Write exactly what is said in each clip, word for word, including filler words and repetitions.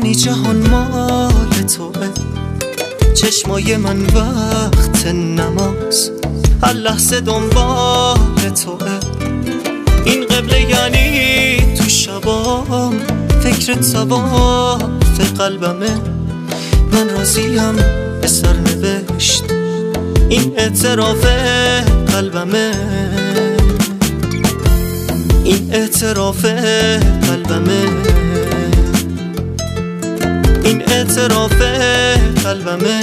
میدونی جهان مال توه، چشمای من وقت نماز، هر لحظه دنبال توه. این قبله یعنی تو شبام فکر تواف قلبمه، من راضیم به سرنوشت، این اعتراف قلبمه، این اعتراف قلبمه، این اعتراف قلبمه.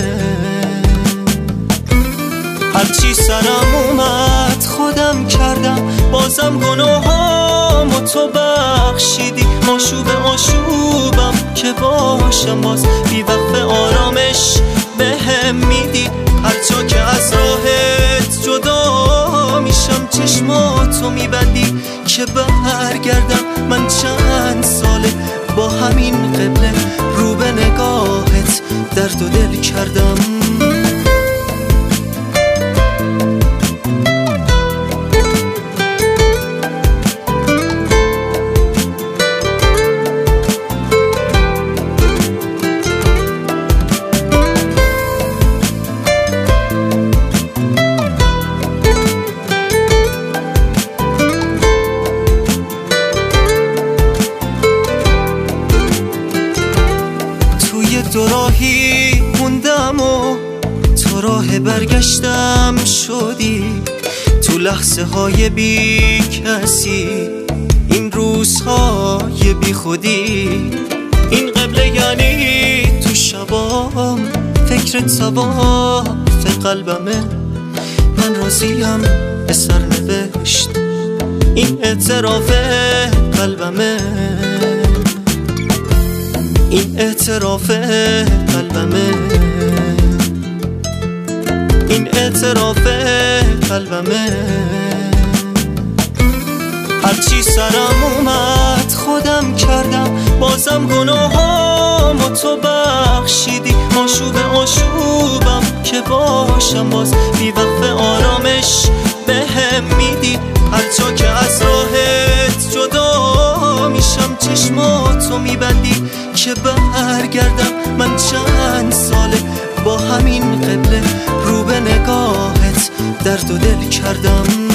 هرچی سرم اومد خودم کردم، بازم گناهامو تو بخشیدی. آشوب آشوبم که باشم باز، بی وقف آرامش بهم میدی. هر جا که از راهت جدا میشم چشماتو میبندی که برگردم. من چند ساله با همین قبله رو به نگاهت درد و دل کردم. دو راهی موندم و تو راه برگشتم شدی، تو لحظه های بی کسی، این روزهای بی خودی. این قبله یعنی تو شبام فکر تواف قلبمه، من راضیم به سرنوشت، این اعتراف قلبمه، این اعتراف قلبمه، این اعتراف قلبمه. هرچی سرم اومد خودم کردم، بازم گناهامو تو بخشیدی. آشوب آشوبم که باشم باز، بی وقف آرامش بهم میدی. هر جا که از راهت جدا میشم چشماتو میبندی که برگردم. من چند ساله با همین قبله رو به نگاهت درد و دل کردم.